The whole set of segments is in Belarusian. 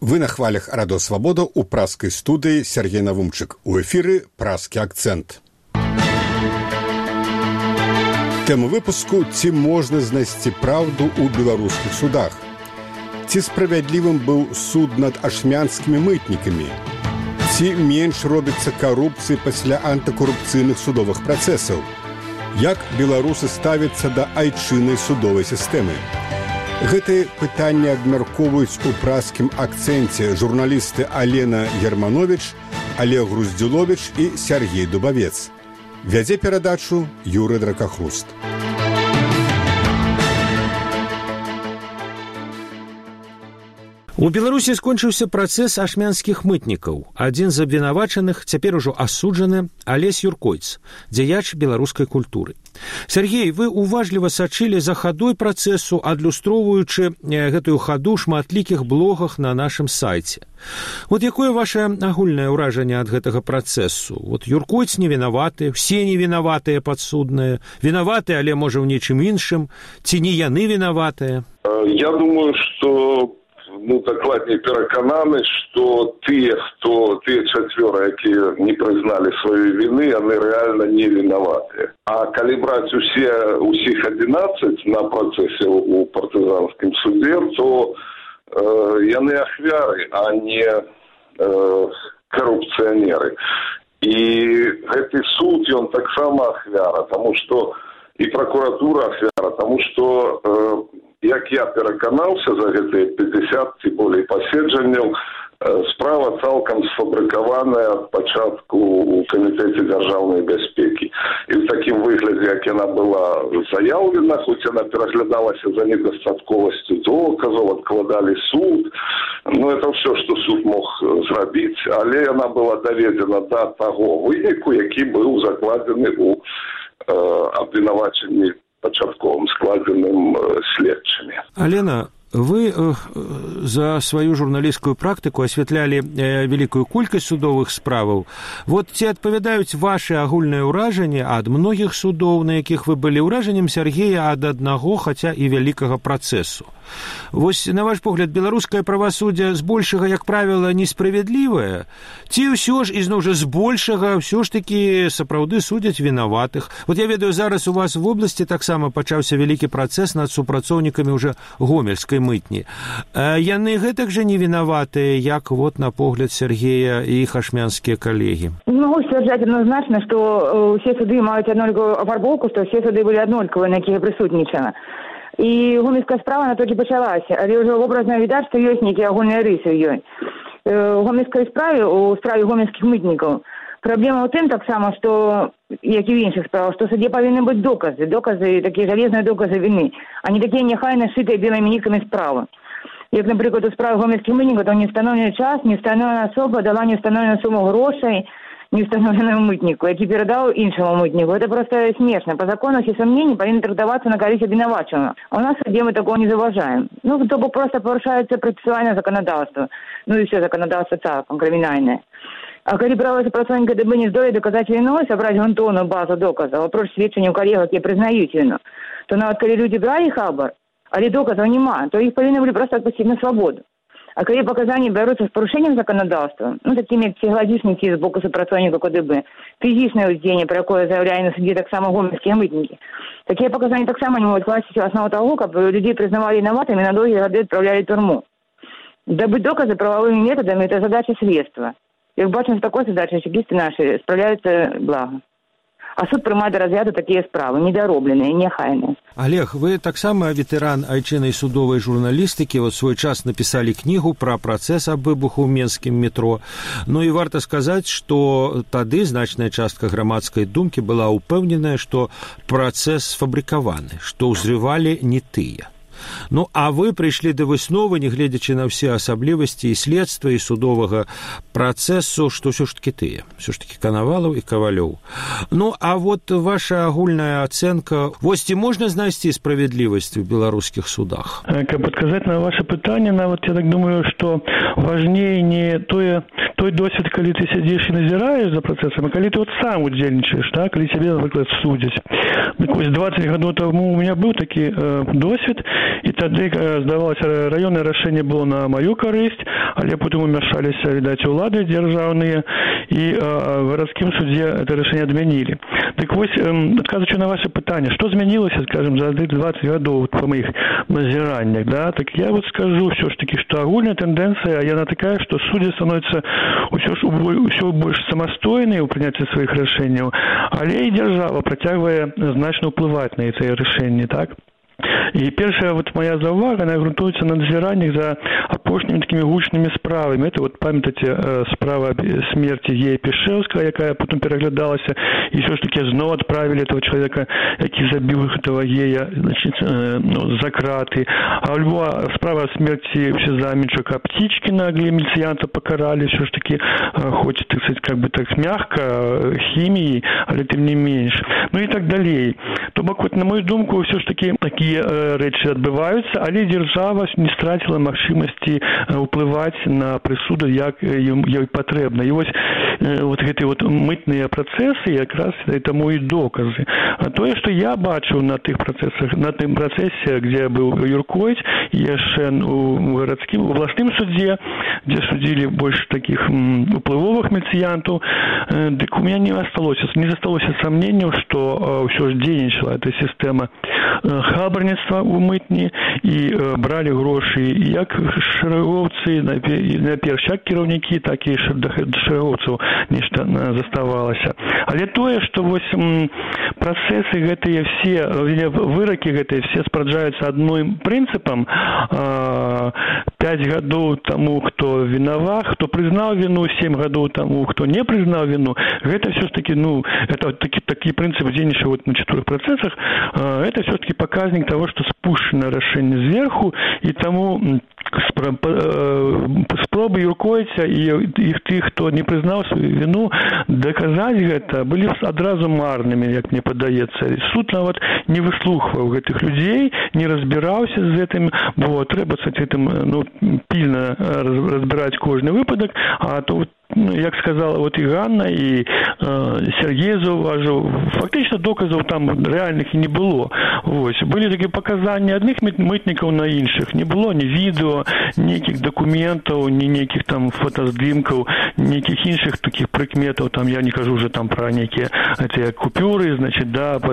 Вы на хвалях Радио Свобода у пражской студии Сергей Навумчик. У эфире «Пражский акцент». Тема выпуску «Ці можна знайсці правду у беларускіх судах?» Ці справядлівым быў суд над ашмянскімі мытнікамі? Ці менш робіцца карупцыі пасля антыкарупцыйных судовых працэсаў? Як беларусы ставяцца да айчыннай судовай сістэмы? Гэтыя пытанні абмяркоўваюць у пражскім акцэнце журналісты Алена Германович, Олег Груздзіловіч і Сергей Дубавец. Вядзе перадачу Юрый Дракахруст. У Беларусі скончыўся працэс ашмянскіх мытнікаў. Адзін з абвінавачаных, цяпер ужо асуджаны, Алесь Юркойц, дзеяч беларускай культуры. Сергей, вы уважліва сачылі за хадой працэсу, адлюстроўваючы гэтую хаду шматлікіх блогах на нашым сайце. Вот якое ваше агульнае ўражанне ад гэтага працэсу? Вот Юркойц не вінаваты, все не вінаватыя падсудныя, вінаваты, але можа ў нечым іншым, ці не яны вінаватыя? Я думаю, что дакладней перакананы, што тыя чацвёра, якія не прызналі сваёй віны, яны рэальна не вінаватыя. А калі браць усіх 11 на працэсе у партызанскім суде, то яны ахвяры, а не карупцыянеры. І гэты суд, ён таксама ахвяра, таму што і пракуратура ахвяра, таму што як я пераканаўся за гэтыя 50 ці болей паседжанняў, справа цалкам сфабрыкаваная ад пачатку у камітэце дзяржаўнай бяспекі. І ў такім выглядзе, як яна была заяўлена, хоць яна пераглядалася за недастатковасцю доказаў, адкладалі суд. Это ўсё, што суд мог зрабіць, але яна была даведзена да таго выніку, які быў закладзены ў абвінавачанні пачатковым складзеным следчымі. Алена, вы за сваю журналісцкую практыку асвятлялі вялікую колькасць судовых справаў. Вот ці адпавядаюць вашы агульныя ўражанні ад многіх судоў, на якіх вы былі, ўражаннем Сергея ад аднаго, хаця і вялікага працэсу? Вось, на ваш погляд, беларускае правасуддзе збольшага, як правіла, несправядлівае? Ці ўсё ж, ізноў жа, збольшага ўсё ж такі сапраўды судзяць вінаватых? Вот я ведаю, зараз у вас в обласці таксама пачаўся вялікі працэс над супрацоўнікамі ўжо гомельскай мытні. Яны гэтак жа не вінаватыя, як вот на погляд Сергея і іх ашмянскія калегі? Могу сцвярджаць адназначна, што ўсе суды маюць аднолькавую афарбоўку, што ўсе суды былі аднолькавыя, на якіх прысутнічана. І гомельская справа на толькі пачалася, але ўжо вобразна відаць, што ёсць нейкія агульныя рысы ў ёй. У гомельскай справе, у справе гомельскіх мытнікаў, праблема ў тым таксама, што, як і ў іншых справах, што ў суде павінны быць доказы, такія жалезныя доказы віны, а не такія няхайна шытыя белымі ніткамі справы. Як, напрыклад, у справе гомельскіх мытнікаў, то неустаноўлены час, неустаноўленая асоба дала неустаноўленую суму грошай неустаноўленому мытніку, які перадаў іншаму мытніку. Это просто смешна. По закону все сомнения павінны трактавацца на карысць абвінавачанага. А у нас в суде мы такого не заўважаем. То бок просто парушаецца працэсуальнае законодаўства. І все законодаўства цалкам крымінальнае. А калі правы супрацоўніка ДБ не здолець даказаць віну, сабраць грунтоўную базу доказаў, апроч сведчанняў калегаў, якія прызнаюць віну, то нават калі людзі бралі хабар, але доказаў няма, то іх павінны былі проста адпусціць на свабоду. А калі паказанні бяруцца з парушэннем заканадаўства, такімі як псіхалагічныя з боку супрацоўніка КДБ, фізічнае ўздзеянне, пра якое заяўляе на судзе таксама гомельскія мытнікі, такія паказанні таксама не могуць класціць у аснову таго, каб людзей прызнавалі вінаватымі і на доўгія гады адпраўлялі ў турму. Дабыць доказы прававымі метадамі – это задача следства. Як бачым, з такой задачай чекісты нашы справляюцца блага. А суд прымае да разгляду такія справы, недаробленыя, няхайныя. Олег, вы таксама ветэран айчыннай судовай журналістыкі, свой час напісалі кнігу пра працэс аб выбуху ў менскім метро. І варта сказаць, што тады значная частка грамадскай думкі была ўпэўненая, што працэс сфабрыкаваны, што ўзрывалі не тыя. А вы прыйшлі да высновы, не гледзячы на ўсе асаблівасці і следства, і судовага працэсу, што ўсё ж такі тыя, ўсё ж такі Канавалаў і Кавалёў. А вот ваша агульная ацэнка, ці можна знайсці справядлівасць у беларускіх судах? Каб адказаць на ваше пытанне, нават я так думаю, што важней не тое, той досвед, калі ты сядзеш і назіраеш за працэсам, а калі ты сам удзельнічаеш, калі цябе, напрыклад, судзяць. Так вось 20 гадоў таму у меня быў такі досвед, і тады, здавалася, раённае рашэнне было на маю карысць, але потым умяшаліся, відаць, улады дзяржаўныя, і в гарадскім судзе это рашэнне адмянілі. Так вось, адказваючы на ваше пытанне, што змянілася, скажем, за 20 гадоў па маіх назіраннях, так я вот скажу все ж таки, что агульная тенденция, яна такая, что судьи становятся ўсё больш самастойныя ў прыняцці сваіх рашэнняў, але і дзяржава працягвае значна ўплываць на гэтыя рашэнні, так? І першая моя заўвага, она грунтуецца на назіраннях за апошнімі такімі гучнымі справамі. Это памятаеце, справа смерти Гея Пішэўскага, якая потом пераглядалася, і ўсё ж таки зноў адправілі этого человека, які забіў этого гея, значит, за краты. Альбо справа смерти Заменчука Птичкина, где милицианта покарали, все ж таки, хоть, так сказать, как бы так мягко, химией, але тем не меньше. Ну и так далее. То бок, на мою думку, все ж таки такие рэчы адбываюцца, але дзяржава не страціла магчымасці ўплываць на прысуды, як ёй патрэбна. І вось гэты мытныя працэсы якраз таму і доказы. А тое, што я бачыў на тых працэсах, на тым працэсе, дзе быў Юркоіч, і яшчэ у гарадскім абласным судзе, дзе судзілі больш такіх уплывовых міліцыянтаў, дык у меня не засталося сомненняў, што ўсё ж дзейнічала эта сістэма хабарніцтва ў мытні і бралі грошы як шэрагоўцы, найперш як кіраўнікі, так і шэрагоўцаў нешта заставалася. Але тое, што вось працэсы гэтыя все, выракі гэтыя все спраджаюцца адным прынцыпам: 5 гадоў таму, хто вінават, хто прызнаў віну, 7 гадоў таму, хто не прызнаў віну. Гэта все ж таки, это такі прынцып дзейнічае на 4 працэсах. Это все ж таки показник того, что спущено решение сверху, и тому спробы Юркоіця і тых, хто не прызнаў сваю віну, даказаць гэта былі адразу марнымі, як мне падаецца. Суд нават не выслухваў гэтых людзей, не разбіраўся з гэтым, бо трэба з гэтым пільна разбіраць кожны выпадак, а то як сказала і Ганна, і Сергей заўважыў, фактычна доказаў там рэальных і не было. Былі такія паказанні адных мытнікаў на іншых. Не было ні відэо, нейкіх дакументаў, ні нейкіх там фотаздымкаў, нейкіх іншых такіх прыкметаў. Там я не кажу уже там пра нейкія купюры, значит,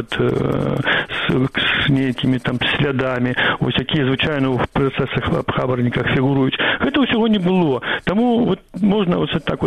з нейкімі там слядамі, якія звычайна ў працэсах аб хабарніках фігуруюць. Гэта ўсяго не было. Таму можна так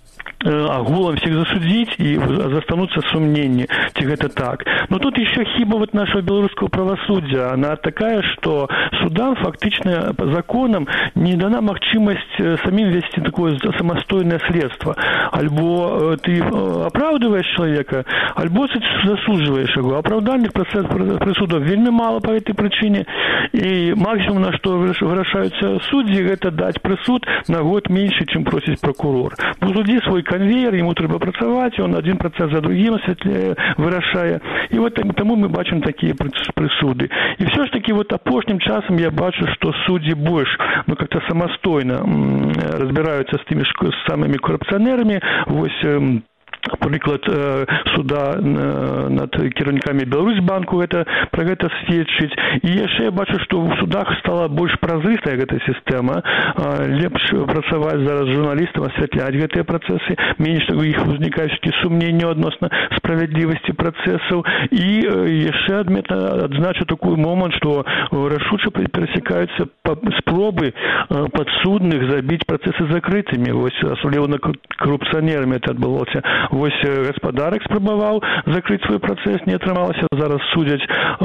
агулам всех засудить и застанутся сомнения, ці гэта так. Но тут еще хиба нашего белорусского правосудия. Она такая, что судам фактично по законам не дана магчимость самим вести такое самостойное средство. Альбо ты оправдываешь человека, альбо засудживаешь его. Оправдальных присудов вельми мало по этой причине. И максимум, на что вырашаются судьи, это дать присуд на год меньше, чем просит прокурор. У судді свой конвейер, ему трэба працаваць, он один працэс за другим вырашае. И тому мы бачым такие присуды. И все ж таки апошнім часам я бачу, что судьи больше как-то самостойно разбираются с теми самыми коррупционерами. Напрыклад, суда над кіраўнікамі Беларусьбанку пра гэта сведчыць. І яшчэ я бачу, што ў судах стала больш празрыстая гэта сістэма. Лепш працаваць зараз журналістам, асвятляць гэтыя працэсы, менш у іх узнікаюць сумненняў адносна справядлівасці працэсаў. І яшчэ адзначу такой момант, што рашуча перасякаюцца спробы падсудных забіць працэсы закрытымі. Асабліва коррупцыянерамі это адбывалася. Гаспадарак спрабаваў закрыць свой працэс, не атрымалася. Зараз судзяць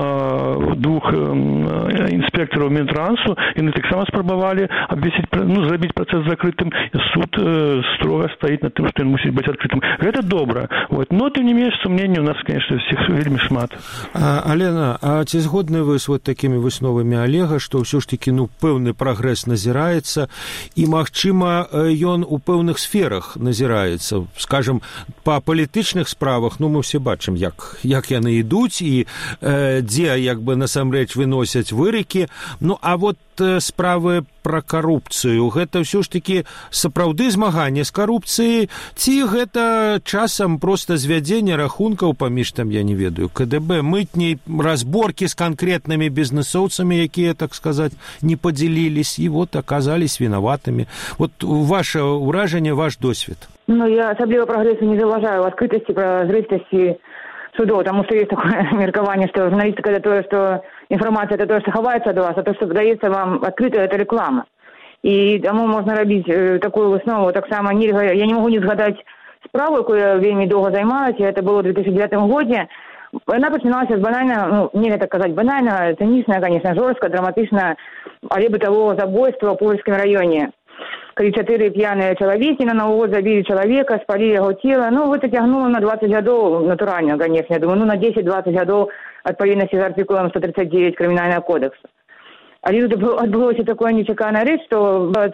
двух інспектараў Мінтрансу, яны таксама спрабавалі зрабіць працэс закрытым. Суд строга стаіць на тым, што ён мусіць быць адкрытым. Гэта добра. Но, тым не менш, сумненняў у нас, конечно, всіх вельмі шмат. Алена, а ці згодны вы з такімі высновамі Олега, што ўсё ж такі пэўны прагрэс назіраецца, і, магчыма, ён у пэўных сферах назіраецца, скажем, па палітычных справах, мы все бачым, як яны ідуць і дзе, насамрэч, выносяць вырокі. А справы пра карупцыю, гэта ўсё ж такі сапраўды змаганне з карупцыяй, ці гэта часам проста звядзенне рахункаў паміж там, я не ведаю, КДБ, мытняй, разборкі з канкрэтнымі бізнесоўцамі, якія, так сказаць, не падзялілись і вот аказались вінаватымі. Вот ваше ўражанне, ваш досвед. Ну, я асабліва прагрэсу не заўважаю, адкрытасці, празрыстасці судов, потому что есть такое меркование, что журналистика – это то, что информация – это то, что ховается от вас, а то, что подается вам открыто – это реклама. И тому можно робить такую основу. Так само я не могу не згадать справу, яку я вельми долго займалася, это было в 2009 году. Она починалася з банального, ну, не так сказать банального, циничного, конечно, жестко, драматично, але бытового забойства в Польском районе. Когда 4 пьяные человеки на Новый год забили человека, спалили его тело. Ну, вот это тягнуло на 20 годов, натурально, конечно. Я думаю, ну, на 10-20 годов отповедности з артикулом 139 Криминального кодекса. А тут отбылось такое нечеканная речь, что по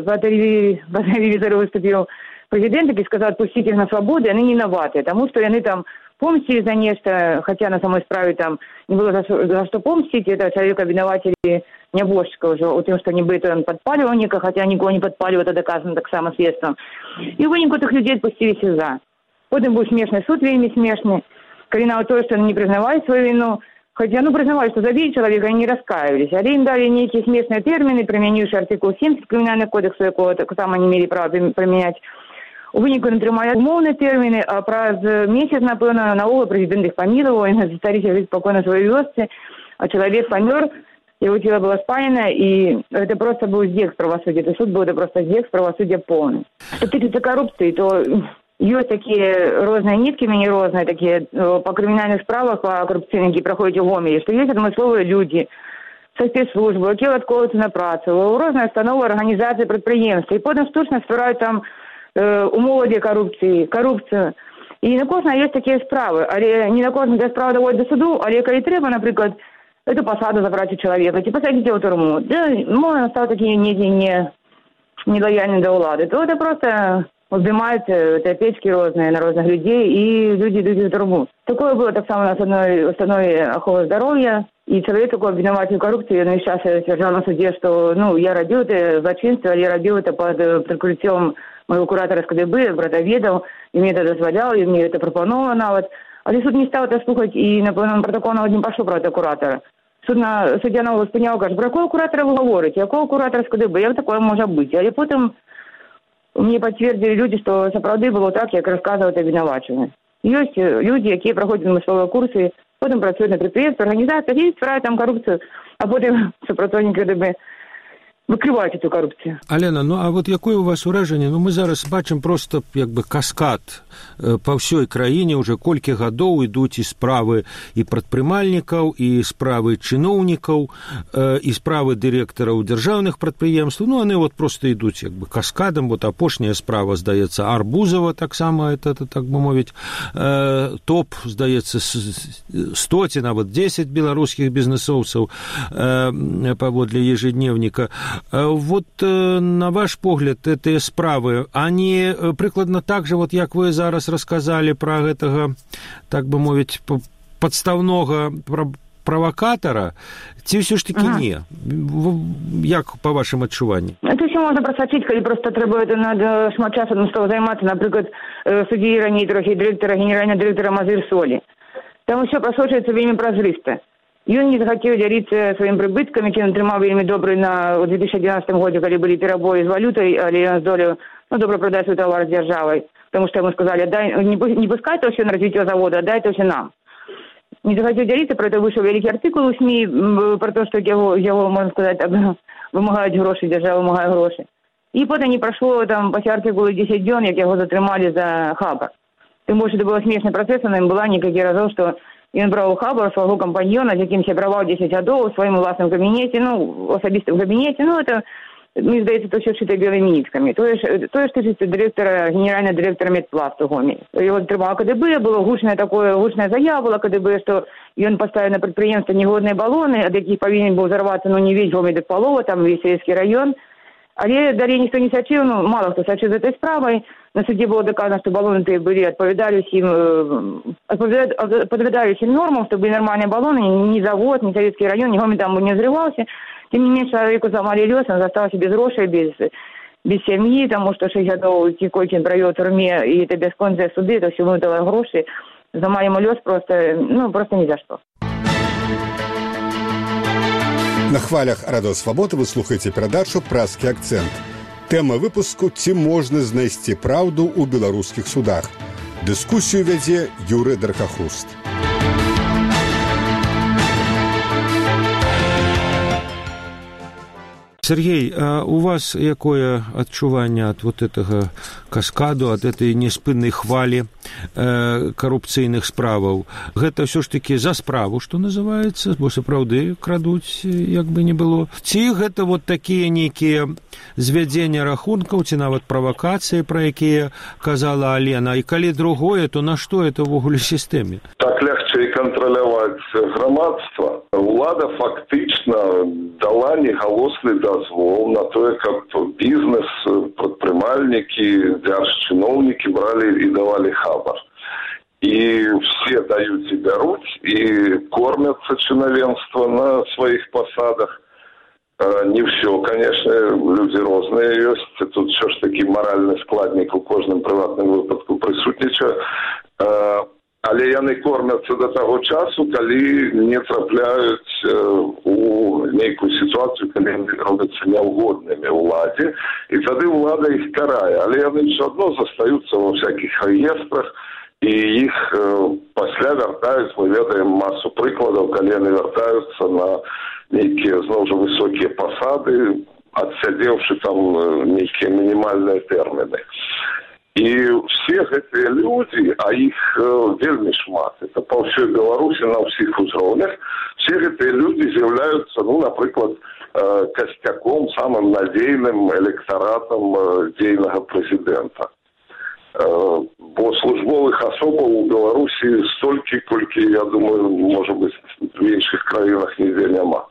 телевизору выступил президент и сказал, отпустите их на свободу, они не виноваты, потому что они там помстили за нечто, хотя на самой справе там не было за что помстить, это человека винователи небожчика уже, о том, что они были там подпаливанника, хотя никого не подпаливают, это доказано так само следствием. И вынику этих людей отпустили СИЗА. Потом был смешный суд, вельми смешный, когда то, что они не признавали свою вину, хотя, ну, признавали, что забили человека, они не раскаивались. Але им дали некие смешные термины, применившие артикул 70 Криминального кодекса, якого так само не имели права применять. У выніку не тримали умовні терміни, а праз місяць, напевно, наогул президент їх помилував, він старався жити спокійно в своїй вёсці, а чоловік помер, его тело было спалено, и это просто был здесь правосудия. Это суд был, это просто здесь правосудия полный. Что касается коррупции, то есть такие розные нитки, мини-розные, такие по криминальных справах, по коррупционным, які проходять у Гомелі, что есть адмысловые люди со спецслужбы, які відколуються на працю, у різні установи, організації, підприємства, і потім штучно створюють там умови для корупцію. І на кожного є такі справи, але не на кожного ця справа доводить до суду, але коли треба, наприклад, эту посаду забрать у человека, типа посадить его в тюрьму, да, можно стать такие нелояльные до влады, то это просто вздымают опечки розные на разных людей, и люди идут в тюрьму. Такое было так само у нас в установе охраны здоровья, и человек такой обвинователь в коррупции, он сейчас стверджал на суде, что, ну, я робил это злочинство, я робил это под прикрытием моего куратора з КДБ, братоведаў, і мне это дазвалял, і мне это прапановано нават. Але суд не стаў это слухаць, і, напэўна, протокол нават не пайшоў про этого куратора. Суддя нават спыняў, кажа, про якого куратора вы говорите, якого куратора з КДБ, як такое можа быць? Але потым мне пацвердзілі людзі, што сапраўды было так, як расказваюць абвінавачаны. Ёсць людзі, якія праходзяць адмысловыя курсы, потым працуюць на прадпрыемствах, арганізацыях і ствараюць там коррупцию, а потым супрацоўнікі КДБ выкрываюць эту коррупцию. Алена, ну а вот якое у вас уражанне? Ну мы зараз бачым просто як бы каскад па ўсёй краіне, уже колькі гадоў ідуць і справы і прадпрымальнікаў, і справы чыноўнікаў, і справы дырэктараў дзяржаўных прадпрыемстваў. Ну яны вот просто ідуць як бы каскадам. Вот апошняя справа, здаецца, Арбузова таксама, это так бы мовіць, топ, здаецца, 100 ці нават 10 беларускіх бізнесоўцаў паводле ежедневніка. Вот на ваш погляд, эти справы, они прикладно так же, вот як вы зараз рассказали про гэтага, так бы мовіць, подставного провокатора, ці ўсё ж таки не? Як по вашим адчуванням? Это все можно просочить, калі просто трэба это надо шмат часу адмыслова займацца, напрыклад, суддзі раней трохі дырэктара, генерального дырэктара Мазырсолі. Там усё прасочваецца вельмі празрыста. Ён не захотел дзяліцца сваім прыбыткам, які ён атрымаў вельмі добры в 2011 годзе, калі былі перабоі з валютай, але ён здолеў, ну, добра прадаць свой товар з дзяржавай, потому что ему сказали, не пускай это все на развитие завода, отдай это все нам. Не захотел делиться, про это вышел великий артикул у СМИ, про то, что его, можно сказать, вымагаюць гроші, дзяржава вымагае гроші. І потім не пройшло там пасля артикулу 10 дзён, як яго затрымалі за хабар. Тым больш, это было смешны працэс, она ім была некалькі разоў, што ён браў хабар свайго кампаньёна, з якім сябраваў 10 гадоў у сваім уласным кабінеце, ну, асабістым кабінеце, ну, это, мне здаецца, то ўсё шыта белымі ніткамі. Тое ж тычыцца дырэктара, генерального дырэктара Медпласту Гомель. Его атрымаў КДБ, была гучная заява была КДБ, што ён паставіў на прадпрыемства негодныя балоны, ад якіх павінен быў зарвацца, ну, не весь Гомель, дык палова, там весь сельскі раён. Але далей ніхто не сачыў, ну, мала хто сачыў за этой справай. На суде было доказано, что баллоны были отповедали всем нормам, что были нормальные баллоны, ни завод, ни советский район, ни момент там не взрывался. Тем не менее, человеку замали лес, он остался без грошей, без семьи, потому что 6 годов Тиколькин провел в тюрьме, и это бесконечные суды, это все выдало гроши. Замали ему лес просто ни за что. На хвалях Радио Свобода вы слухаете передачу «Празкі акцент». Тема выпуску «Ці можна знайсці праўду ў беларускіх судах». Дыскусію вядзе Юрый Даркахруст. Сергей, а у вас якое адчуванне ад вот этого каскаду, ад этой неспыннай хвалі карупцыйных справаў? Гэта ўсё ж такі за справу, што называецца, бо сапраўды крадуць, як бы не было. Ці гэта вот такія нейкія звядзення рахункаў, ці нават правакацыі, пра якія казала Алена, і калі другое, то на што это ўвогуле сістэме? Так легче кантраляваць грамадства. Улада фактычна дала негалосны дазвол на тое, каб бізнес, прадпрымальнікі, дзяржчыноўнікі бралі і давалі хабар. І все даюць і бяруць, і кормяцца чынавенства на сваіх пасадах. Не все, конечно, люди розныя ёсць. Тут все ж таки маральны складнік у кожным прыватным выпадку прысутнічае. Але яны кормяцца до таго часу, калі не трапляюць у нейкую сітуацыю, калі яны робяцца няўгоднымі ўладзе, і тады ўлада іх карае. Але яны ўсё адно застаюцца ва всякіх реестрах, і іх пасля вяртаюць, мы ведаем масу прыкладаў, калі яны вяртаюцца на нейкія, зноў жа, высокія пасады, адсядзеўшы там нейкія мінімальныя тэрміны. І все гэтыя людзі, а іх вельмі шмат, это па ўсёй Беларусі на ўсіх узроўнях, все гэтыя людзі з'яўляюцца, ну, напрыклад, касцяком, самым надзейным электаратам дзейнага прэзідэнта. Бо службовых асобаў у Беларусі столькі, колькі, я думаю, можа быць, в іншых краінах нідзе няма.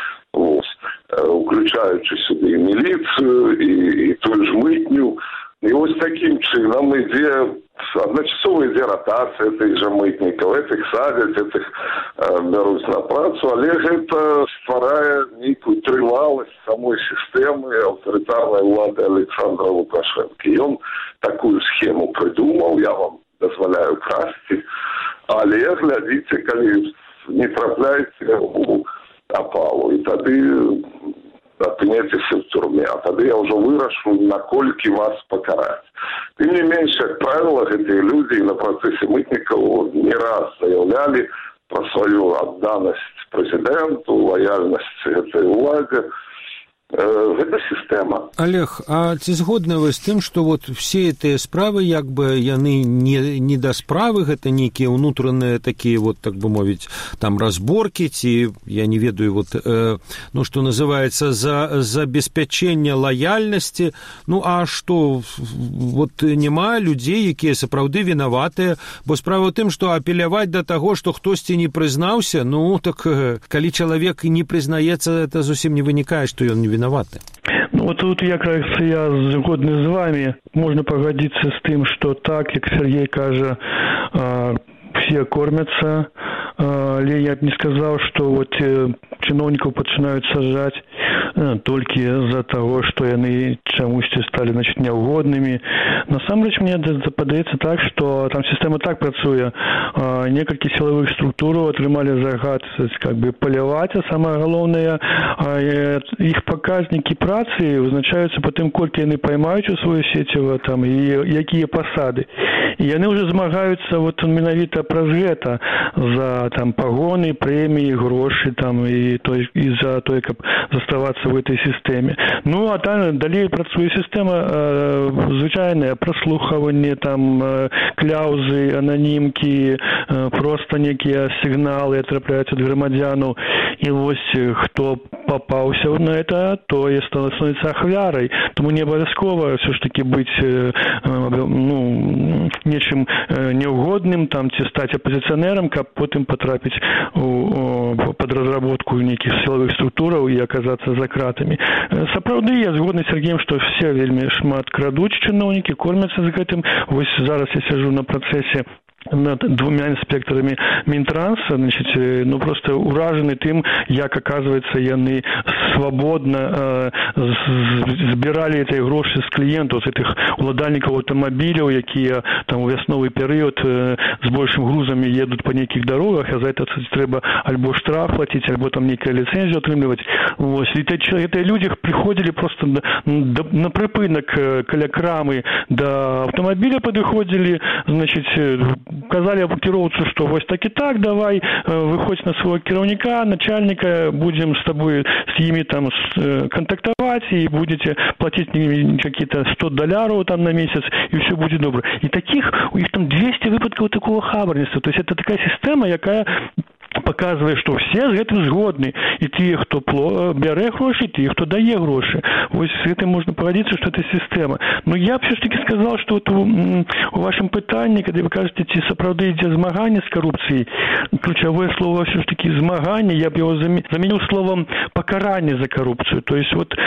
Уключаючы сюды і міліцыю, і тую ж мытню. І ось такім чынам адначасова ідзе ротацыя тых жа мытнікаў, этых садзяць, этых бяруць на працу, але гэта стварае нейкую трываласць самой сістэмы аўтарытарнай улады Александра Лукашэнкі. Ён такую схему прыдумаў, я вам дазваляю красці, але глядзіце, калі не трапляеце у апалу, і тады апынецеся в турме, а тады я ўжо вырашу, наколькі вас пакараць. Тым не менш, як правіла, гэтыя людзі на працэсе мытнікаў не раз заяўлялі пра сваю адданасць прэзідэнту, лаяльнасць гэтай уладзе. Гэта сістэма. Олег, а ці згодны вы з тым, што вот все гэтыя справы, як бы яны не да справы, гэта нейкія ўнутраныя такія, вот, так бы мовіць, там разборкі, ці, я не ведаю, вот, ну, што называецца, за забеспячэнне лаяльнасці, ну, а што, вот, няма людзей, якія сапраўды вінаватыя, бо справа ў тым, што апеляваць да таго, што хтосьці не прызнаўся, ну, так, калі чалавек не прызнаецца, это зусім не вынікае, што ён не виноваты. Ну, вот тут я згодны з вами. Можно погодиться с тем, что так, как Сергей кажа, все кормятся. Але я б не сказал, что вот чиновников начинают сажать только из-за того, что яны чамусьці стали, значит, няўгоднымі. Насамрэч, мне падаецца так, что там система так працуе. Некалькі силовых структур атрымалі загад, как бы, поляваць, а самое галоўнае, их показники працы вызначаюцца по тым, колькі яны поймаюць у сваё сеціва, там, і якія пасады. І яны уже змагаюцца вот менавіта праз гэта за там погоны, премии, гроши там и за то, как заставаться в этой системе. Ну, а там далее працуе система звычайная, прослухование, там кляузы, анонимки, просто некие сигналы трапляюць ад грамадзянаў. І вось хто попаўся на это, то і становіцца ахвярай. Тому не абавязкова все ж таки быць нечым неугодным, там, ці стаць апозіцыянерам, каб потым потрапіць под разработку нейкіх сілавых структураў і аказацца за кратамі. Сапраўды, я згодны з Сергеем, што все вельмі шмат крадуць чыноўнікі, кормяцца з гэтым. Вось зараз я сяджу на працэсе над двумя инспекторами Минтранса, значит, просто уражены тем, як, оказывается, яны свободно збирали эти гроши с клиентов, с этих уладальников автомобилей, якія там у весновый период с большим грузами едут по неких дорогах, а за это треба альбо штраф платить, альбо там некая лицензию отрымливать. Вот. И эти люди приходили просто на припынок каля крамы до автомобиля подыходили, значит, казали кіроўцу, што вось так і так, давай, выходзь на свого кіраўніка, начальника, будем с тобой с ими там контактовать, и будете платить какие-то $100 там на месяц, и все будет добро. И таких, у них там 200 выпадков такого хабарніцтва. То есть это такая система, якая показывае, што все з гэтым згодны, і тыя, хто бярэ грошы, і тыя, хто дае грошы. Вось з гэтым можна пагадзіцца, што это сістэма. Но я б все ж таки сказал, што вот у вашым пытанні, калі вы кажаце, ці сапраўды ідзе змаганне з карупцыяй, ключавое слово все ж таки змаганне, я б яго заменил словом пакаранне за карупцыю. То есть вот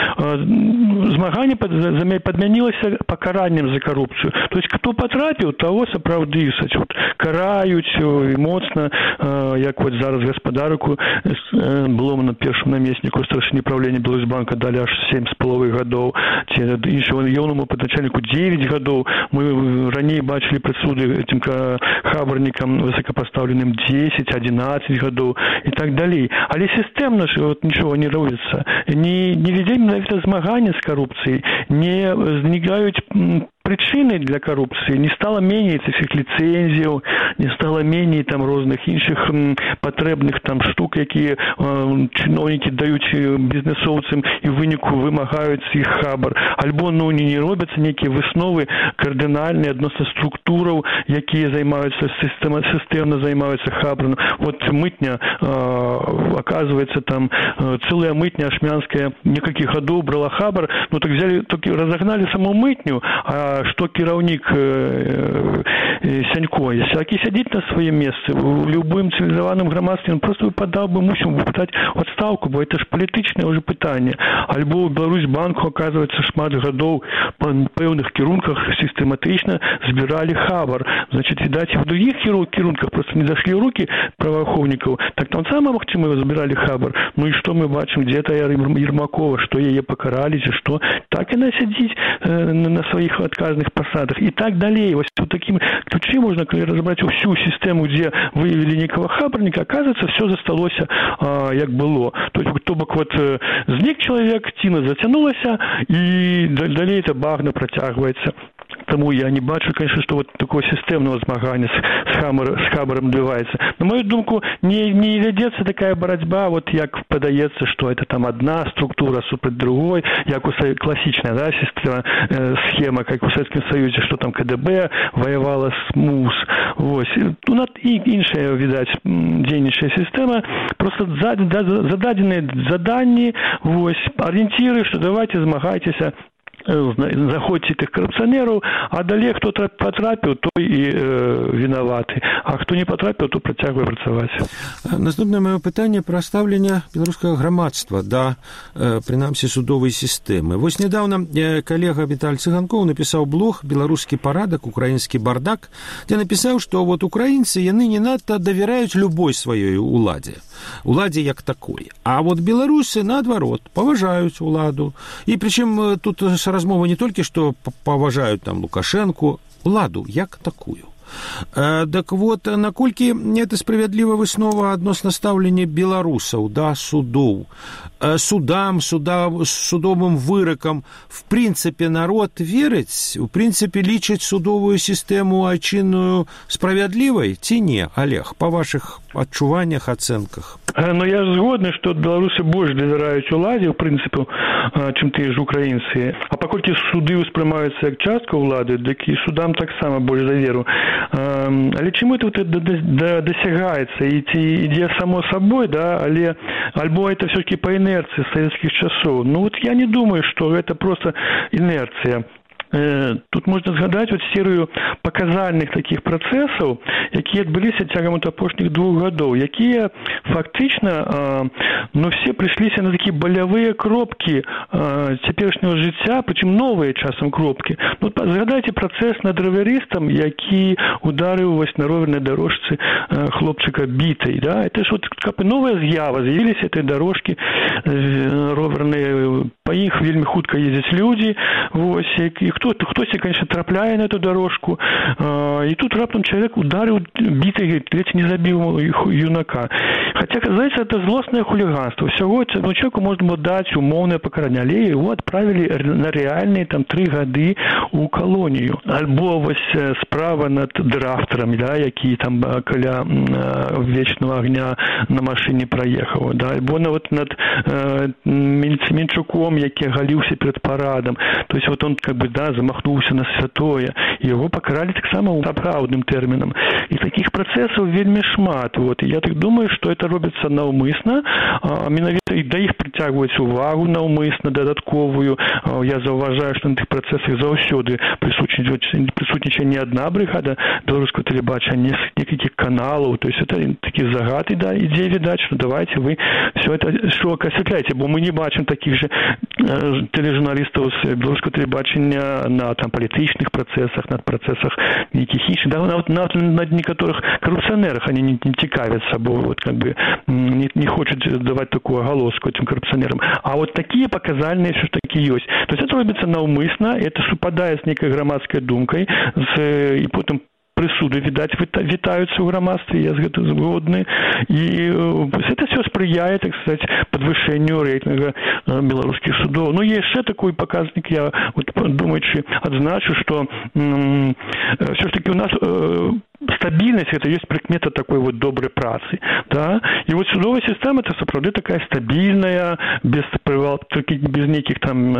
змаганне падмянілася пакараннем за карупцыю. То есть кто потрапіў, того сапраўды вот, караюць і моцна, як вот зараз гаспадарку Бломана, першому намесніку старшыні правлення Беларусьбанка, далі аж 7,5 гадоў, ці іншому ягонаму падначальніку 9 гадоў. Мы раней бачили прысуды этим хабарнікам высокопоставленным 10, 11 гадоў і так далей. Але сістэмна ж вот нічого не робіцца. Не вядзе менавіта змагання з карупцыяй, не знікаюць причиной для коррупции, не стало менее этих лицензий, не стало менее там розных іншых потребных там штук, якія чиновники дают бизнесовцам и в выніку вымагаюць іх хабар. Альбо не робяцца некие высновы кардинальные адносно структураў, якія займаюцца системно займаюцца хабаром. Вот мытня, оказывается, там целая мытня ашмянская некалькі гадоў брала хабар, ну так взяли, только разогнали саму мытню, а што кіраўнік Сянько, які сядзіць на сваім месцы, у любым цивилизованном грамадстве, он просто выпадал бы, мусим выпадать в отставку, бо это ж палітычнае уже пытанне. Альбо у Беларусьбанку, оказывается, шмат гадоў па пэўных кірунках сістэматычна збіралі хабар. Значит, видать, в других кірунках просто не зашли руки праваахоўнікаў, так там сама, магчыма, забіралі хабар. Ну и что мы бачым, где Тая Ермакова, что яе пакаралі, ці што? Так яна сядзіць на своих отказных посадах и так далее. Вот таким ключи можно разобрать всю систему, где выявили некого хабарника, оказывается, все засталося, як было. То есть, то бок вот зник человек, тина затянулася, и далее это багна протягивается. Тому я не бачу, конечно, что вот такого системного змагання с хабаром адбываецца. На мою думку, не вядзецца такая борьба, вот як падаецца, что это там одна структура супраць другой, як у классичная, да, схема, как в Советском Союзе, что там КДБ воевала с МУС. Вот. Ну, и іншая, видать, дзейнічая система, просто зададенные заданні, вот, ориентиры, что давайте змагайтеся, заходзьце тых карупцыянераў, а далей хто патрапіў, той і вінаваты, а хто не патрапіў, то працягвае працаваць. Наступнае маё пытанне пра стаўленне беларускага грамадства да, прынамсі, судовай сістэмы. Вось нядаўна калега Віталь Цыганкоў напісаў блог «Беларускі парадак, украінскі бардак», дзе напісаў, што вот украінцы, яны не надта давяраюць любой сваёй уладзе як такой. А вот беларусы, наадварот, паважаюць уладу. І прычым тут размова не толькі, што паважаюць там Лукашэнку, уладу як такую. Так вот, наколькі это справядліва выснова адносна стаўлення беларусаў да судоў, судовым выракам? В принципе, народ верыць, в принципе, лічыць судовую сістэму айчынную справядлівай ці не, Олег, па вашых адчуваннях, ацэнках? Ну, я згодны, што беларусы больш давяраюць уладзе, в прынцыпе, чым тыя ж украінцы. А паколькі суды ўспрымаюцца як частка ўлады, дык і судам таксама больш даверу. Але чаму это дасягаецца і ці ідзе само сабой, да, але альбо это все-таки по инерции советских часов. Ну вот я не думаю, что это просто инерция. Тут можна згадаць вот серыю паказальных такіх працэсаў, якія адбыліся цягам апошніх 2 гадоў, якія фактычна все прыйшліся на такія балявыя кропкі цяперашняга жыцця, прычым новыя часам кропкі. Ну, згадайце працэс над раварыстам, які ударыў вось на ровернай дарожцы хлопчыка бітай. Да? Это ж вот новая з'ява, з'явіліся этой дарожкі роверныя, па іх вельмі хутка ездзяць людзі, вось, і хтосьці, конечно, трапляе на эту дорожку, и тут раптом человек ударил битой, ледь не забил юнака. Хотя, знаете, это злостное хулиганство. Всего человеку можно было дать умовное покарание, але его отправили на реальные 3 годы у колонию. Альбо вось справа над драфтером, да, які там каля вечного огня на машине проехал, да, альбо над Менчуком, які галіўся перед парадом. То есть вот он как бы, да, замахнуўся на святое, і яго пакаралі таксама апраўдным тэрмінам. І такіх працэсаў вельмі шмат. Вот. І я так думаю, што это робіцца наўмысна, менавіта і да іх прыцягваюць увагу наўмысна, дадатковую. Я заўважаю, што на тых працэсах заўсёды прысутнічае не адна брыгада беларускага тэлебачання, некалькіх каналаў. То есть это такі загад, і да, ідзе відаць, што давайте вы все это широко асвятляйте, бо мы не бачым такіх же тележурналістаў з беларускага тэлебачання на палітычных працэсах, над працэсах нейкіх іншых. Да, нават над некаторых коррупционерах они не цікавятся, бо вот как бы не хочуць даваць такую оголоску этим коррупционерам. А вот такие показальные все ж таки ёсць. То есть это робіцца наўмысна, это супадае з нейкай грамадскай думкай, і потым прысуды, відаць, вітаюцца ў грамадстве, я з гэтым згодны. І это все спрыяе, так сказать, падвышэнню рэйтынга беларускіх судоў. Ну, яшчэ такой паказнік, я вот, думаючы, адзначу, што все ж таки у нас стабільнасць, это ёсць прыкмета такой вот добрай працы. Да? І вот судовая сістэма это сапраўды такая стабільная, без нейкіх там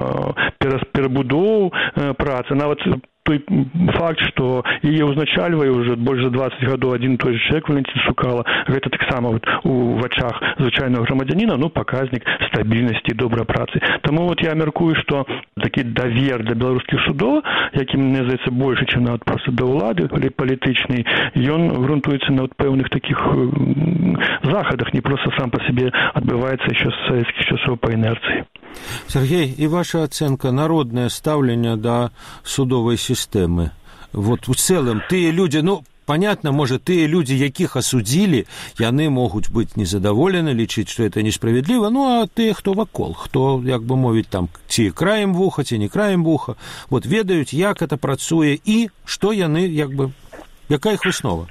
перабудоў працы. Нават той факт, што яе ўзначальвае ўжо больш за 20 гадоў адзін той же чалавек, Валентин Сукала, гэта таксама вот у вачах звычайнага грамадзяніна, паказнік стабільнасці і добрай працы. Таму вот я мяркую, што такі давер да беларускіх судоў, якім, мне здаецца, больше, чым нават проста да ўлады палітычнай, ён грунтуецца на пэўных такіх захадах, не проста сам па сабе адбываецца еще з савецкіх часоў па інерцыі. Сергей, и ваша оценка, народное ставление до судовой системы? Вот в целом, тыя люди, понятно, может, тыя люди, якіх осудили, яны могут быть незадоволены, лічыць, что это несправедливо, а тыя, хто вакол, хто, як бы мовіць, там, ці краем вуха, ці не краем вуха, вот ведаюць, як это працуе, і што яны, як бы, якая іх выснова?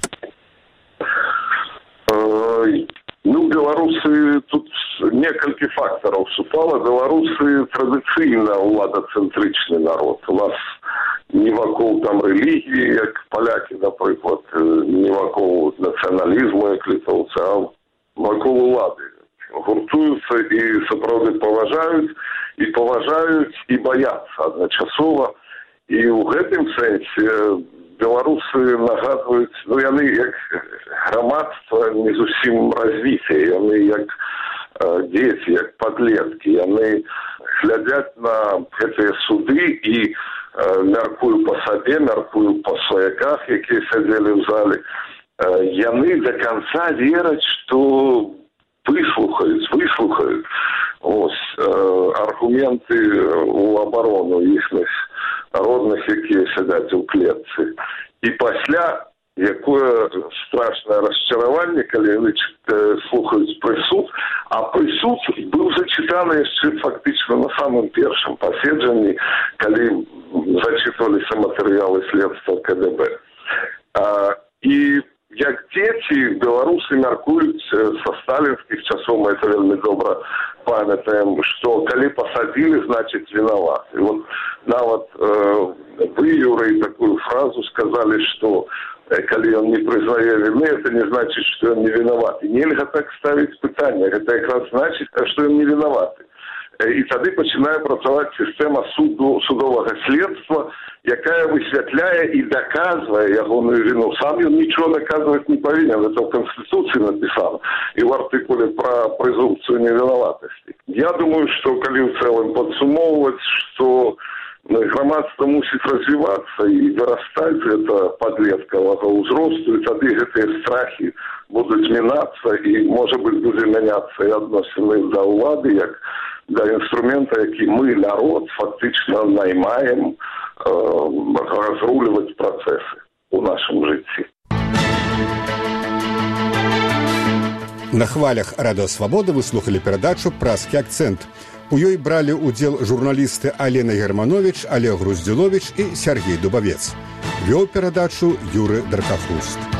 Беларусы, тут некалькі фактараў супала. Беларусы традыцыйна уладацэнтрычны народ. У нас не вакол там рэлігіі, як палякі, напрыклад, не вакол нацыяналізму, як літоўцы, а вакол улады. Гуртуюцца і сапраўды паважаюць і баяцца адначасова. І ў гэтым сэнсе беларусы нагадваюць, яны як грамадства не зусім развітыя, яны як дзеці, як падлеткі, яны глядзяць на гэтыя суды і мяркую па сабе, мяркую па сваяках, якія сядзелі ў зале, яны до конца вераць, што выслухаюць аргументы у абарону іхных родных, якія сядзяць у клетцы. І пасля якое страшнае расчараванне, калі яны слухаюць прысуд, а прысуд быў зачытаны яшчэ фактычна на самым першым паседжанні, калі зачытваліся матэрыялы следства КДБ. І як дзеці, беларусы мяркуюць са сталінскіх часоў, мы это вельмі добра памятаем, што калі пасадзілі, значыць вінаваты. Вот нават вы, Юрый, такую фразу сказали, што калі он не признае вины, это не значит, что он не виноват. И нельзя так ставить пытание. Это как раз значит, что он не виноват. і тады пачынае працаваць сістэма судовага следства, якая высвятляе і даказвае ягоную віну. Сам ён нічого даказваць не павінен, это в Конституцыі напісана, і в артыкуле пра прэзумпцыю невінаватасці. Я думаю, што калі ў цэлым падсумоўваць, што грамадства мусіць развівацца і вырастаць гэта падлеткавага ўзросту, і тады гэтыя страхі будуць мінацца, і, можа быць, будзе мяняцца і адносіны да ўлады, як да інструмента, які мы, народ, фактычна наймаем разруліваць працэсы ў нашым жыцці. На хвалях Радыё Свабода вы слухалі перадачу «Праскі акцэнт». У ёй бралі ўдзел журналісты Алена Германович, Олег Груздзіловіч і Сергей Дубавец. Вёў перадачу Юры Даркахруст.